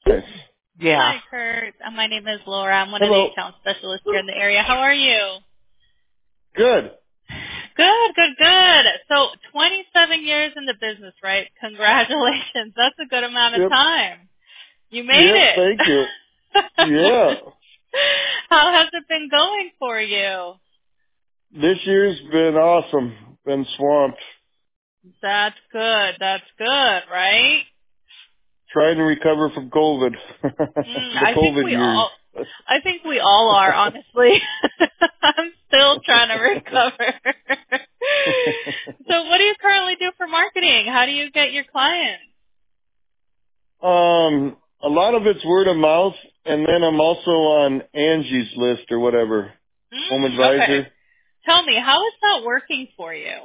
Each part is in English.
Yes. Yeah. Hi, Kurt. My name is Laura. I'm one of the Hello. account specialists here in the area. How are you? Good. Good. So 27 years in the business, right? Congratulations. That's a good amount of Yep. time. You made Yep. it. Thank you. Yeah. How has it been going for you? This year's been awesome. Been swamped. That's good, right? Trying to recover from COVID. The I think COVID we years. all I think we all are, honestly. I'm still trying to recover. So what do you currently do for marketing? How do you get your clients? A lot of it's word of mouth, and then I'm also on Angie's list or whatever. Home Okay. advisor. Tell me, how is that working for you?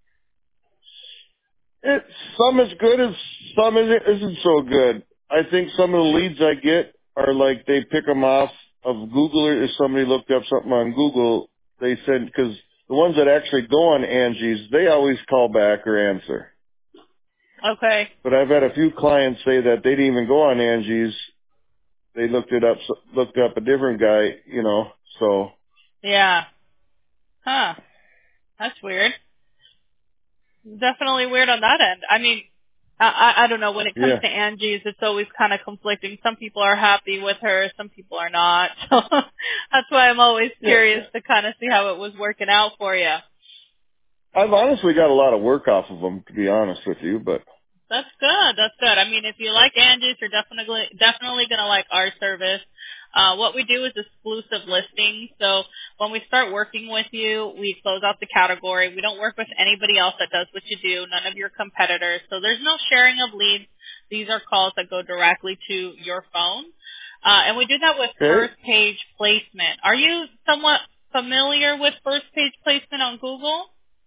Some is good as some isn't so good. I think some of the leads I get are like they pick them off of Google, or if somebody looked up something on Google, they send, because the ones that actually go on Angie's, they always call back or answer. Okay. But I've had a few clients say that they didn't even go on Angie's. They looked up a different guy, so. Yeah. Huh. That's weird. Definitely weird on that end. I mean, I don't know. When it comes Yeah. to Angie's, it's always kind of conflicting. Some people are happy with her, some people are not. So that's why I'm always Yeah. curious to kind of see how it was working out for you. I've honestly got a lot of work off of them, to be honest with you, but. That's good. That's good. I mean, if you like Angie's, you're definitely gonna like our service. What we do is exclusive listings. So when we start working with you, we close out the category. We don't work with anybody else that does what you do. None of your competitors. So there's no sharing of leads. These are calls that go directly to your phone. And we do that with Okay. first page placement. Are you somewhat familiar with first page placement on Google?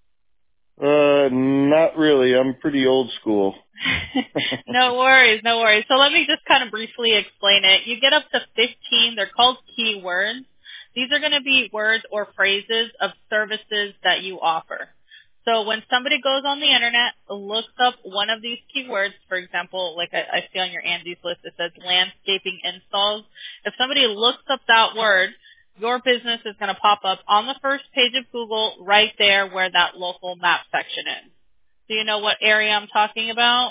Not really. I'm pretty old school. No worries, no worries. So let me just kind of briefly explain it. You get up to 15. They're called keywords. These are going to be words or phrases of services that you offer. So when somebody goes on the internet, looks up one of these keywords, for example, like I see on your Andy's list, it says landscaping installs. If somebody looks up that word, your business is going to pop up on the first page of Google right there where that local map section is. Do you know what area I'm talking about?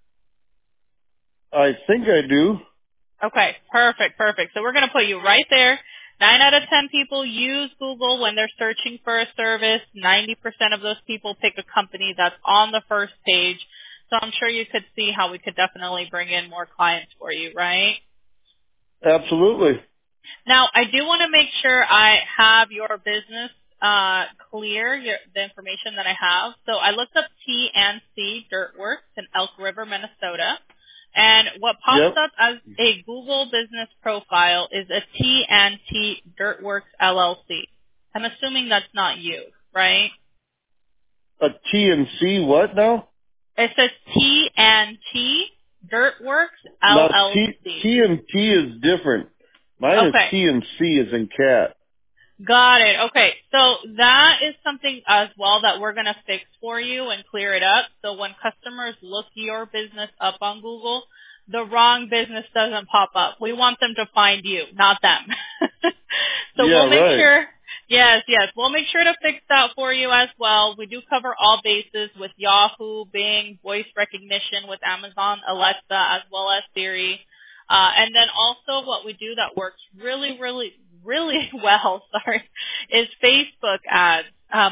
I think I do. Okay, perfect. So we're going to put you right there. 9 out of 10 people use Google when they're searching for a service. 90% of those people pick a company that's on the first page. So I'm sure you could see how we could definitely bring in more clients for you, right? Absolutely. Now, I do want to make sure I have your business clear, the information that I have. So I looked up T&C Dirtworks in Elk River, Minnesota. And what pops Yep. up as a Google business profile is a T&T Dirtworks LLC. I'm assuming that's not you, right? A T and C what now? It says T&T Dirtworks Now LLC. T and T is different. Mine is Okay. T and C as in cat. Got it. Okay. So that is something as well that we're going to fix for you and clear it up. So when customers look your business up on Google, the wrong business doesn't pop up. We want them to find you, not them. So Yeah, we'll make right. sure, yes, we'll make sure to fix that for you as well. We do cover all bases with Yahoo, Bing, voice recognition with Amazon, Alexa, as well as Siri. And then also what we do that works really well, is Facebook ads.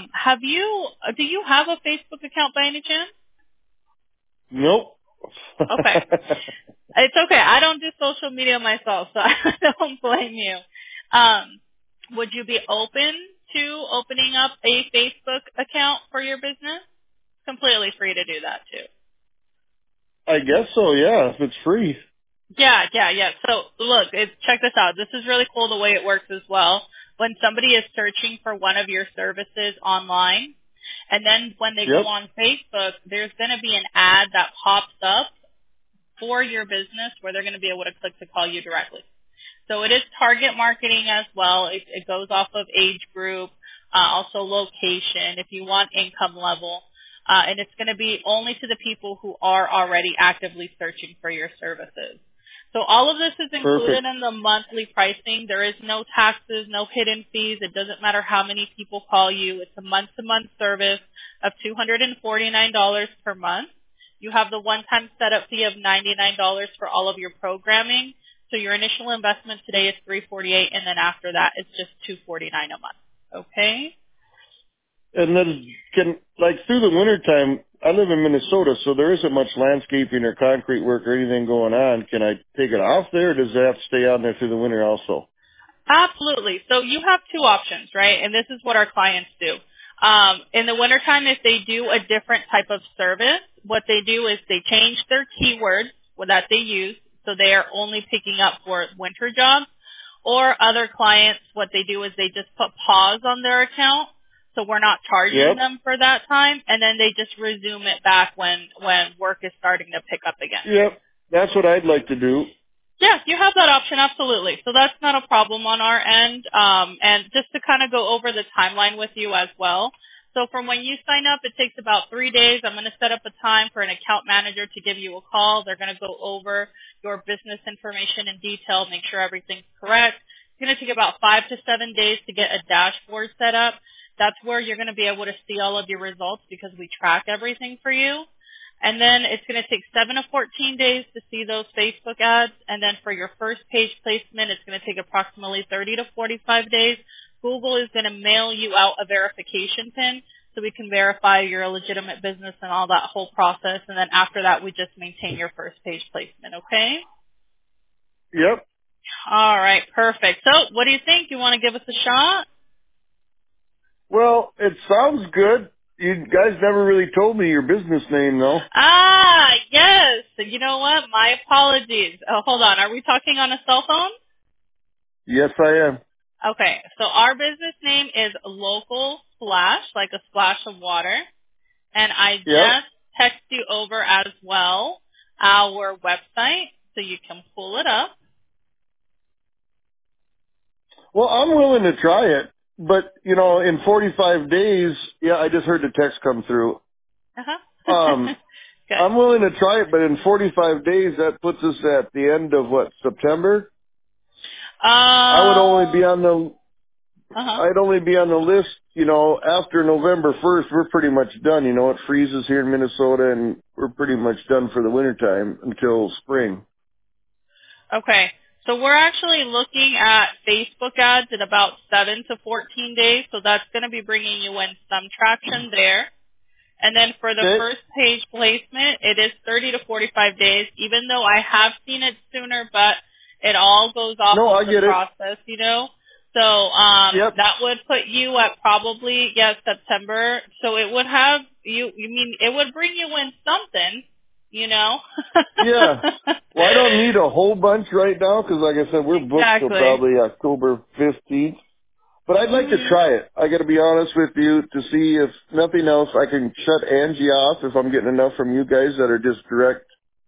Do you have a Facebook account by any chance? Nope. Okay. It's okay. I don't do social media myself, so I don't blame you. Would you be open to opening up a Facebook account for your business? Completely free to do that too. I guess so, yeah, if it's free. Yeah. So look, check this out. This is really cool the way it works as well. When somebody is searching for one of your services online, and then when they go Yep. on Facebook, there's going to be an ad that pops up for your business where they're going to be able to click to call you directly. So it is target marketing as well. It goes off of age group, also location, if you want income level. And it's going to be only to the people who are already actively searching for your services. So all of this is included Perfect. in the monthly pricing. There is no taxes, no hidden fees. It doesn't matter how many people call you. It's a month-to-month service of $249 per month. You have the one-time setup fee of $99 for all of your programming. So your initial investment today is $348, and then after that, it's just $249 a month. Okay? And then like through the wintertime, I live in Minnesota, so there isn't much landscaping or concrete work or anything going on. Can I take it off there, or does it have to stay on there through the winter also? Absolutely. So you have two options, right? And this is what our clients do. In the wintertime, if they do a different type of service, what they do is they change their keywords that they use, so they are only picking up for winter jobs. Or other clients, what they do is they just put pause on their account, so we're not charging Yep. them for that time, and then they just resume it back when work is starting to pick up again. Yep. That's what I'd like to do. Yeah, you have that option, absolutely. So that's not a problem on our end. And just to kind of go over the timeline with you as well. So from when you sign up, it takes about 3 days. I'm going to set up a time for an account manager to give you a call. They're going to go over your business information in detail, make sure everything's correct. It's going to take about 5 to 7 days to get a dashboard set up. That's where you're going to be able to see all of your results because we track everything for you. And then it's going to take 7 to 14 days to see those Facebook ads. And then for your first page placement, it's going to take approximately 30 to 45 days. Google is going to mail you out a verification pin so we can verify you're a legitimate business and all that whole process. And then after that, we just maintain your first page placement, okay? Yep. All right, perfect. So what do you think? You want to give us a shot? Well, it sounds good. You guys never really told me your business name, though. Ah, yes. You know what? My apologies. Oh, hold on. Are we talking on a cell phone? Yes, I am. Okay, so our business name is Local Splash, like a splash of water. And I Yep. just text you over as well our website so you can pull it up. Well, I'm willing to try it, but in 45 days, yeah, I just heard the text come through. Uh-huh. Good. I'm willing to try it, but in 45 days, that puts us at the end of September? I would only be on the, Uh-huh. I'd only be on the list, after November 1st, we're pretty much done. It freezes here in Minnesota and we're pretty much done for the wintertime until spring. Okay. So we're actually looking at Facebook ads in about 7 to 14 days, so that's going to be bringing you in some traction there. And then for the Okay? first page placement, it is 30 to 45 days, even though I have seen it sooner, but it all goes off No, of I the get it. process, you know. So Yep. that would put you at probably, September. So it would have, it would bring you in something, you know. Yeah. Well, I don't need a whole bunch right now because, like I said, we're booked till Exactly. probably October 15th. But I'd like to Mhm. try it. I got to be honest with you to see if nothing else, I can shut Angie off if I'm getting enough from you guys that are just direct,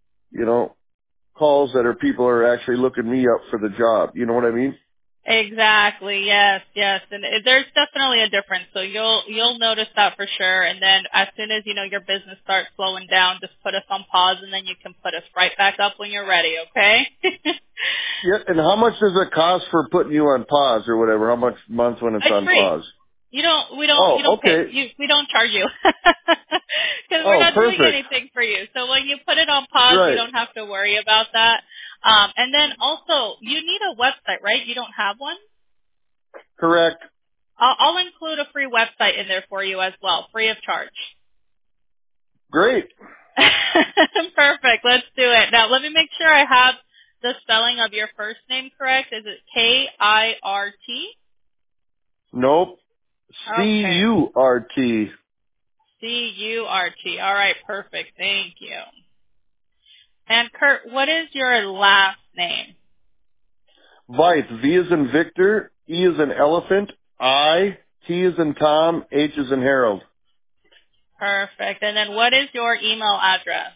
calls that are people are actually looking me up for the job. You know what I mean? Exactly. Yes. Yes. And there's definitely a difference. So you'll notice that for sure. And then as soon as your business starts slowing down, just put us on pause, and then you can put us right back up when you're ready. Okay. Yeah. And how much does it cost for putting you on pause or whatever? How much a month when it's It's on free. pause? You Oh, don't pay, okay. we don't charge you. Because we're Oh, not doing perfect. anything for you. So when you put it on pause, you Right. don't have to worry about that. And then also, you need a website, right? You don't have one? Correct. I'll include a free website in there for you as well, free of charge. Great. Perfect. Let's do it. Now, let me make sure I have the spelling of your first name correct. Is it K-I-R-T? Nope. Okay. C-U-R-T. C-U-R-T. All right. Perfect. Thank you. And Kurt, what is your last name? Vith. V is in Victor. E is in elephant. I. T is in Tom. H is in Harold. Perfect. And then what is your email address?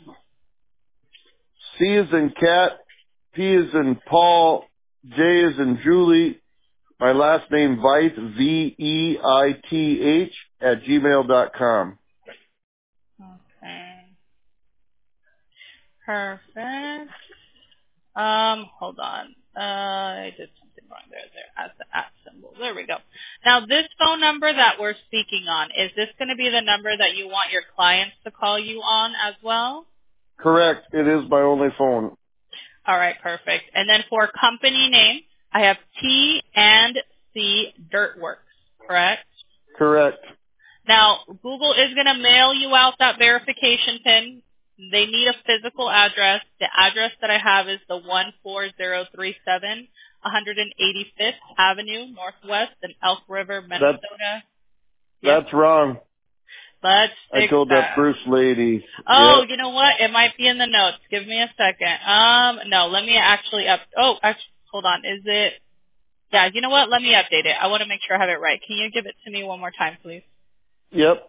C is in cat. P is in Paul. J is in Julie. My last name Veith. Veith @gmail.com. Okay. Perfect. Hold on. I did something wrong there. As the at symbol. There we go. Now, this phone number that we're speaking on, is this going to be the number that you want your clients to call you on as well? Correct. It is my only phone. All right, perfect. And then for company name, I have T and C Dirtworks, correct? Correct. Now, Google is going to mail you out that verification pin. They need a physical address. The address that I have is the 14037 185th Avenue Northwest in Elk River, Minnesota. Yes. That's wrong. Let's I fix told that that. first lady. Oh, Yep. you know what? It might be in the notes. Give me a second. No, let me actually hold on. Is it? Yeah, you know what? Let me update it. I want to make sure I have it right. Can you give it to me one more time, please? Yep.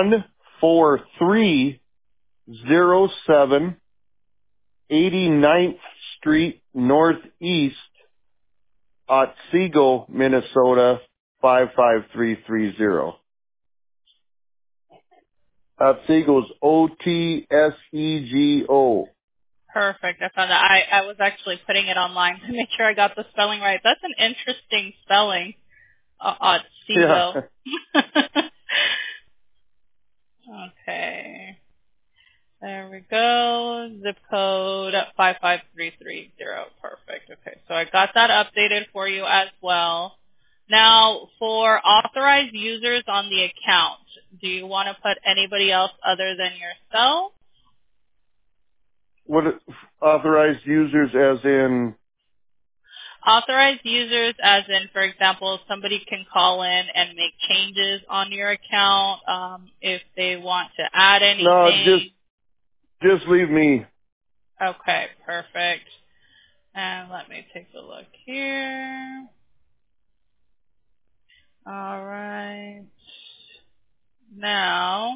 14307 89th Street Northeast, Otsego, Minnesota 55330. Otsego's Otsego. Perfect. I found that. I was actually putting it online to make sure I got the spelling right. That's an interesting spelling. Yeah. Otsego. Okay. There we go. Zip code 55330. Perfect. Okay. So I got that updated for you as well. Now, for authorized users on the account, do you want to put anybody else other than yourself? What authorized users as in? Authorized users as in, for example, somebody can call in and make changes on your account if they want to add No, anything. just leave me. Okay, perfect. And let me take a look here. All right. Now,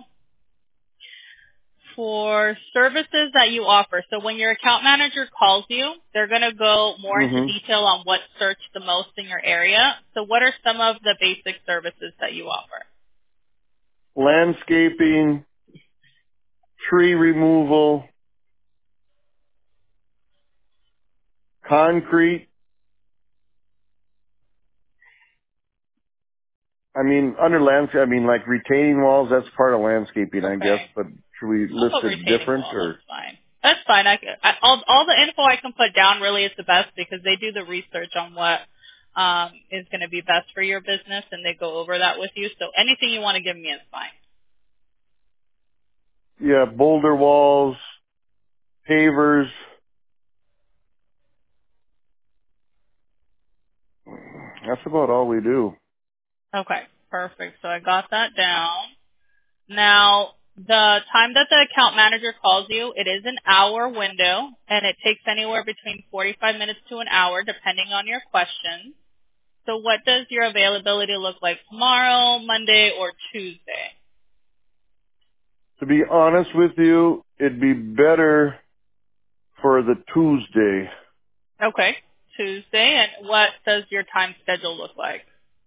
for services that you offer, so when your account manager calls you, they're going to go more into Hmm. detail on what searched the most in your area. So what are some of the basic services that you offer? Landscaping, tree removal, concrete. I mean, under landscape, I mean like retaining walls. That's part of landscaping, I guess. Okay. But should we I'll list put it retaining different wall. That's or? fine. That's fine. All the info I can put down really is the best because they do the research on what is going to be best for your business, and they go over that with you. So anything you want to give me is fine. Yeah, boulder walls, pavers. That's about all we do. Okay, perfect. So I got that down. Now, the time that the account manager calls you, it is an hour window, and it takes anywhere between 45 minutes to an hour, depending on your questions. So what does your availability look like tomorrow, Monday, or Tuesday? To be honest with you, it'd be better for the Tuesday. Okay, Tuesday. And what does your time schedule look like?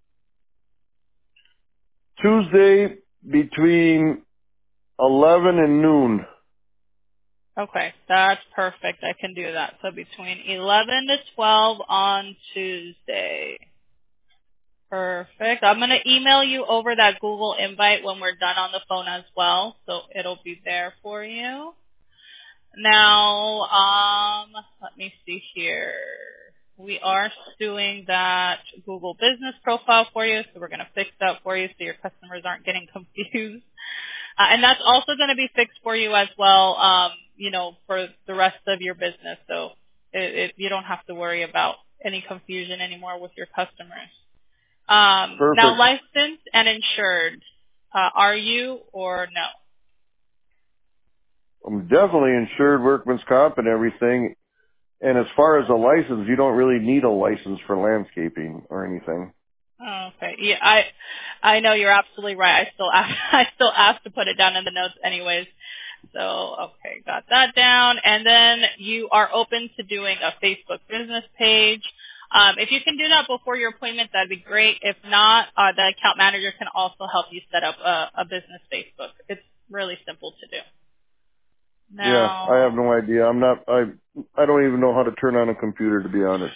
Tuesday between 11 and noon. Okay, that's perfect. I can do that. So between 11 to 12 on Tuesday. Perfect. I'm going to email you over that Google invite when we're done on the phone as well. So it'll be there for you. Now, let me see here. We are doing that Google business profile for you, so we're going to fix that for you so your customers aren't getting confused. And that's also going to be fixed for you as well, for the rest of your business. So you don't have to worry about any confusion anymore with your customers. Now, Perfect. licensed and insured, are you or no? I'm definitely insured workman's comp and everything. And as far as a license, you don't really need a license for landscaping or anything. Oh, okay. Yeah, I know you're absolutely right. I still asked to put it down in the notes anyways. So, okay, got that down. And then you are open to doing a Facebook business page. If you can do that before your appointment, that'd be great. If not, the account manager can also help you set up a business Facebook. It's really simple to do. Yeah, I have Now, no idea. I'm I don't even know how to turn on a computer, to be honest.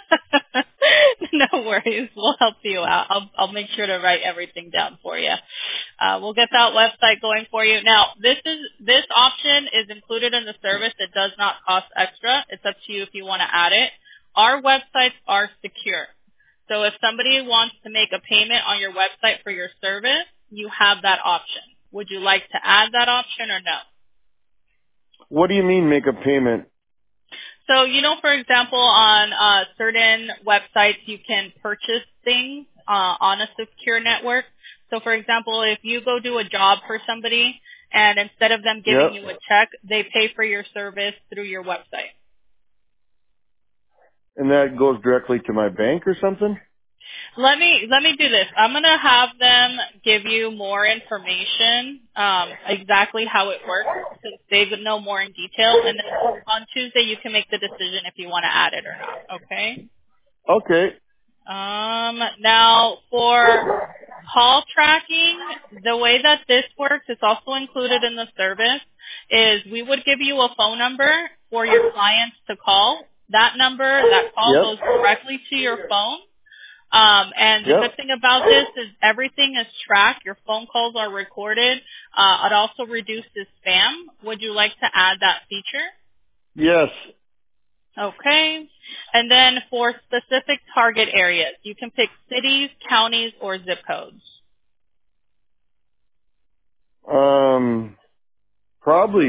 No worries. We'll help you out. I'll make sure to write everything down for you. We'll get that website going for you. Now, this option is included in the service. It does not cost extra. It's up to you if you want to add it. Our websites are secure. So if somebody wants to make a payment on your website for your service, you have that option. Would you like to add that option or no? What do you mean make a payment? So, for example, on certain websites, you can purchase things on a secure network. So, for example, if you go do a job for somebody and instead of them giving Yep. you a check, they pay for your service through your website. And that goes directly to my bank or something? Let me do this. I'm gonna have them give you more information, exactly how it works, since they would know more in detail. And then on Tuesday, you can make the decision if you want to add it or not. Okay. Okay. Now for call tracking, the way that this works, it's also included in the service, is we would give you a phone number for your clients to call. That number, that call Yep. goes directly to your phone. And the good Yep. thing about this is everything is tracked. Your phone calls are recorded. It also reduces spam. Would you like to add that feature? Yes. Okay. And then for specific target areas, you can pick cities, counties, or zip codes. Probably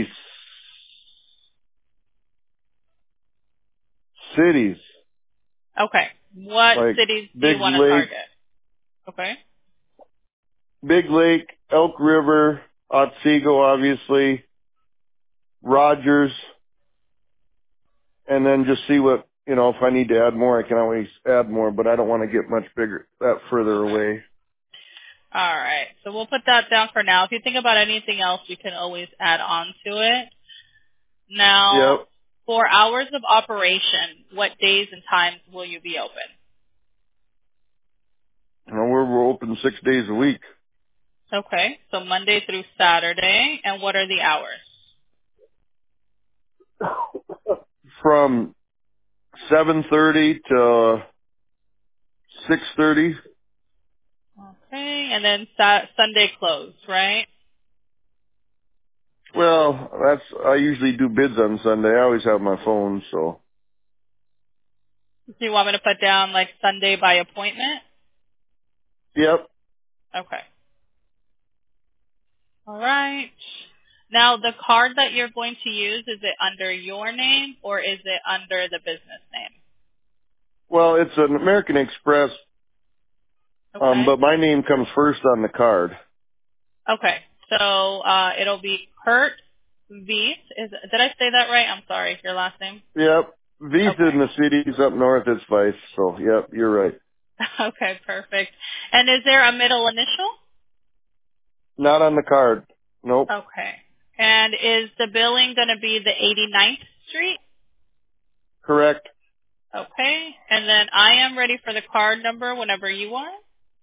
cities. Okay. What Like cities do you Big want to Lake, target? Okay. Big Lake, Elk River, Otsego, obviously, Rogers, and then just see what, if I need to add more, I can always add more, but I don't want to get much bigger, that further away. All right. So we'll put that down for now. If you think about anything else, you can always add on to it. Now, Yep. for hours of operation, what days and times will you be open? We're open 6 days a week. Okay. So Monday through Saturday. And what are the hours? From 7:30 to 6:30. Okay. And then Sunday closed, right? Well, I usually do bids on Sunday. I always have my phone, so. Do you want me to put down like Sunday by appointment? Yep. Okay. All right. Now, the card that you're going to use, is it under your name or is it under the business name? Well, it's an American Express, Okay. but my name comes first on the card. Okay. So it'll be Kurt Vies. Did I say that right? I'm sorry. Your last name? Yep. Visa Okay. in the cities up north is Vice, so yep, you're right. Okay, perfect. And is there a middle initial? Not on the card. Nope. Okay. And is the billing going to be the 89th Street? Correct. Okay. And then I am ready for the card number whenever you are.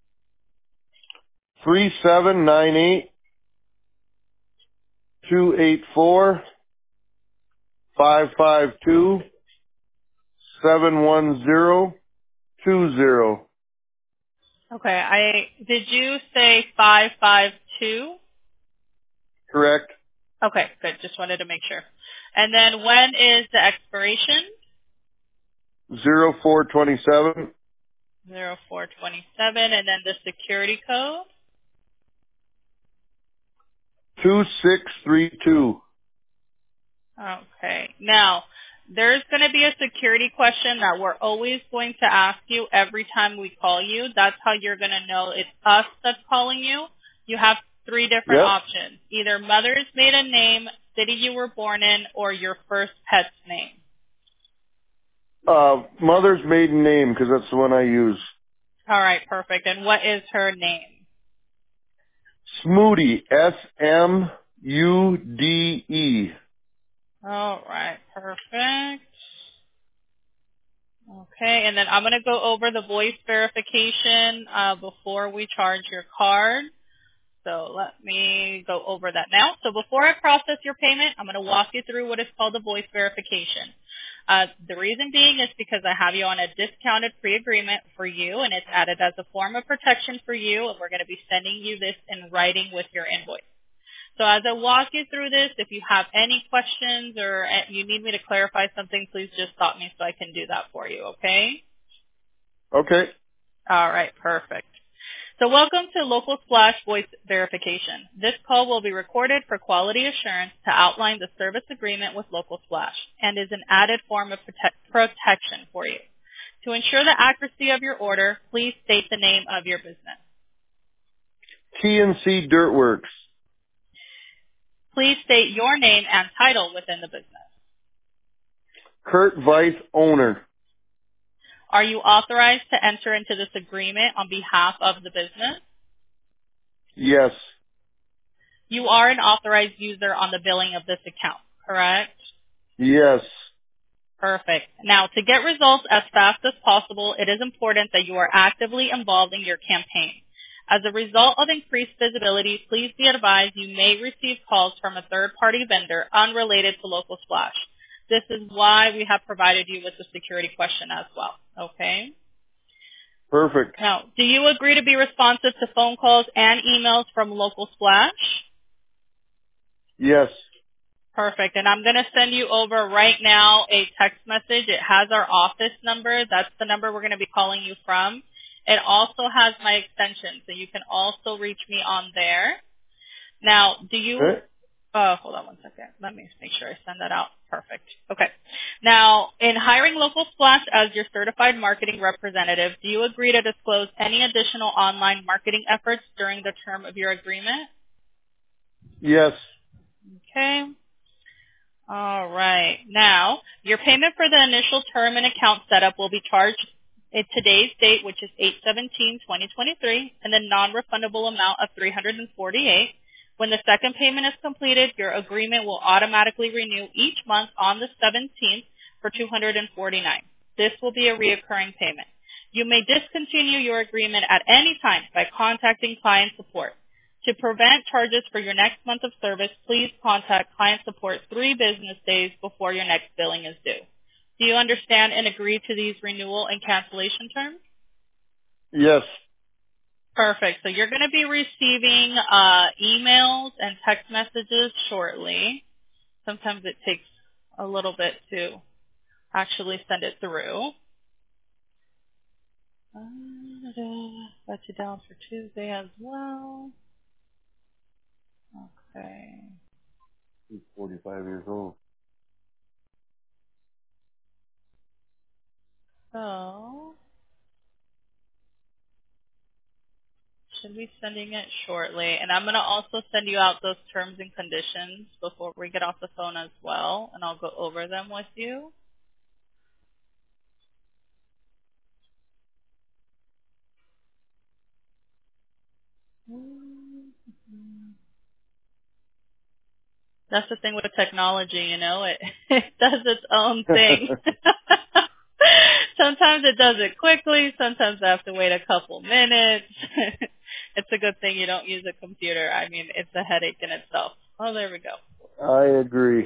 3798-284-552-71020. Okay. Did you say 552? Correct. Okay, good. Just wanted to make sure. And then when is the expiration? 0427 0427, and then the security code? 2632. Okay. Now, there's going to be a security question that we're always going to ask you every time we call you. That's how you're going to know it's us that's calling you. You have three different Yep. options. Either mother's maiden name, city you were born in, or your first pet's name. Mother's maiden name, because that's the one I use. All right, perfect. And what is her name? Smoody. Smude. All right, perfect. Okay, and then I'm going to go over the voice verification before we charge your card. So let me go over that now. So before I process your payment, I'm going to walk you through what is called a voice verification. The reason being is because I have you on a discounted pre-agreement for you, and it's added as a form of protection for you, and we're going to be sending you this in writing with your invoice. So as I walk you through this, if you have any questions or you need me to clarify something, please just stop me so I can do that for you, okay? Okay. All right, perfect. So welcome to Local Splash Voice Verification. This call will be recorded for quality assurance to outline the service agreement with Local Splash and is an added form of protection for you. To ensure the accuracy of your order, please state the name of your business. TNC Dirtworks. Please state your name and title within the business. Kurt Weiss, owner. Are you authorized to enter into this agreement on behalf of the business? Yes. You are an authorized user on the billing of this account, correct? Yes. Perfect. Now, to get results as fast as possible, it is important that you are actively involved in your campaign. As a result of increased visibility, please be advised you may receive calls from a third-party vendor unrelated to Local Splash. This is why we have provided you with the security question as well, okay? Perfect. Now, do you agree to be responsive to phone calls and emails from Local Splash? Yes. Perfect. And I'm going to send you over right now a text message. It has our office number. That's the number we're going to be calling you from. It also has my extension, so you can also reach me on there. Now, do you Okay. hold on one second. Let me make sure I send that out. Perfect. Okay. Now, in hiring Local Splash as your certified marketing representative, do you agree to disclose any additional online marketing efforts during the term of your agreement? Yes. Okay. All right. Now, your payment for the initial term and account setup will be charged at today's date, which is 8/17/2023, and the non-refundable amount of $348. When the second payment is completed, your agreement will automatically renew each month on the 17th for $249. This will be a reoccurring payment. You may discontinue your agreement at any time by contacting client support. To prevent charges for your next month of service, please contact client support 3 business days before your next billing is due. Do you understand and agree to these renewal and cancellation terms? Yes. Perfect. So you're going to be receiving emails and text messages shortly. Sometimes it takes a little bit to actually send it through. Got you down for Tuesday as well. Okay. He's 45 years old. So should be sending it shortly. And I'm going to also send you out those terms and conditions before we get off the phone as well, and I'll go over them with you. That's the thing with technology, you know, it, it does its own thing. Sometimes it does it quickly. Sometimes I have to wait a couple minutes. It's a good thing you don't use a computer. I mean, it's a headache in itself. Oh, there we go. I agree.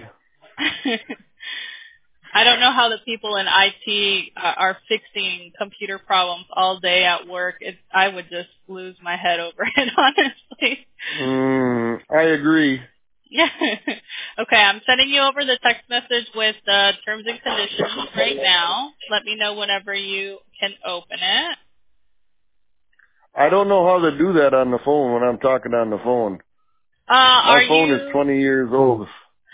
I don't know how the people in IT are fixing computer problems all day at work. I would just lose my head over it, honestly. I agree. Yeah. Okay, I'm sending you over the text message with the terms and conditions right now. Let me know whenever you can open it. I don't know how to do that on the phone when I'm talking on the phone. My Are phone is you? 20 years old.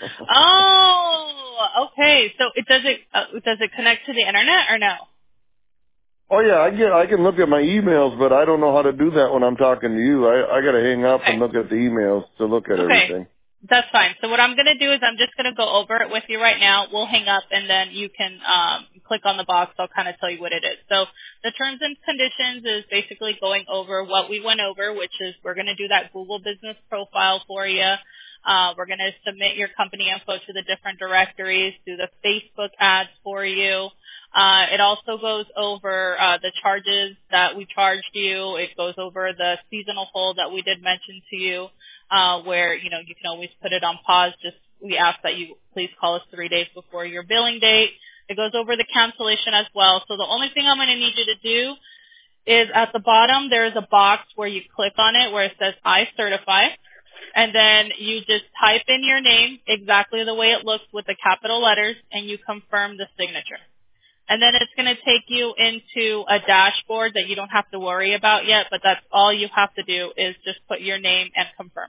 Oh, okay. So does it connect to the internet or no? Oh yeah, I can look at my emails, but I don't know how to do that when I'm talking to you. I got to hang up Okay. and look at the emails to look at Okay. everything. That's fine. So what I'm going to do is I'm just going to go over it with you right now. We'll hang up and then you can click on the box. I'll kind of tell you what it is. So the terms and conditions is basically going over what we went over, which is we're going to do that Google business profile for you. We're going to submit your company info to the different directories, do the Facebook ads for you. It also goes over the charges that we charged you. It goes over the seasonal hold that we did mention to you, where, you know, you can always put it on pause. Just we ask that you please call us 3 days before your billing date. It goes over the cancellation as well. So the only thing I'm going to need you to do is at the bottom, there is a box where you click on it where it says I certify. And then you just type in your name exactly the way it looks with the capital letters, and you confirm the signature. And then it's going to take you into a dashboard that you don't have to worry about yet, but that's all you have to do is just put your name and confirm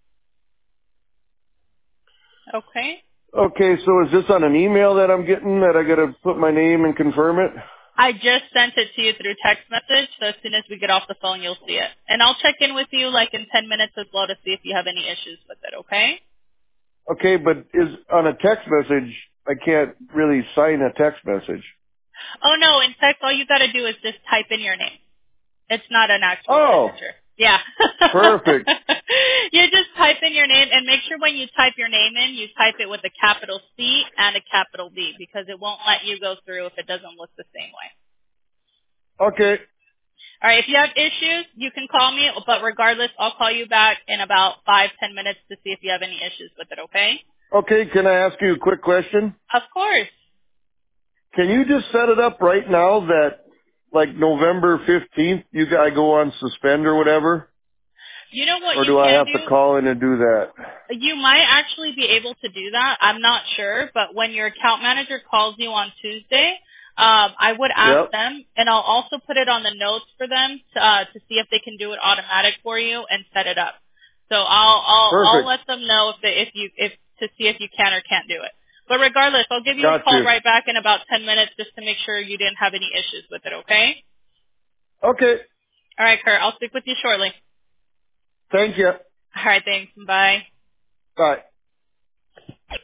it. Okay? Okay, so is this on an email that I'm getting that I got to put my name and confirm it? I just sent it to you through text message, so as soon as we get off the phone, you'll see it. And I'll check in with you like in 10 minutes as well to see if you have any issues with it, okay? Okay, but is on a text message, I can't really sign a text message. Oh, no, in text, all you got to do is just type in your name. It's not an actual Oh, signature. Yeah. perfect. You just type in your name, and make sure when you type your name in, you type it with a capital C and a capital V, because it won't let you go through if it doesn't look the same way. Okay. All right, if you have issues, you can call me, but regardless, I'll call you back in about 5-10 minutes to see if you have any issues with it, okay? Okay, can I ask you a quick question? Of course. Can you just set it up right now that, like, November 15th, I go on suspend or whatever? You know what Or you do I can have to do? call in and do that? You might actually be able to do that. I'm not sure, but when your account manager calls you on Tuesday, I would ask Yep. them, and I'll also put it on the notes for them to see if they can do it automatic for you and set it up. So I'll Perfect. let them know if to see if you can or can't do it. But regardless, I'll give you a Got call you. right back in about 10 minutes just to make sure you didn't have any issues with it. Okay? Okay. All right, Kurt. I'll speak with you shortly. Thank you. All right. Thanks. Bye. Bye.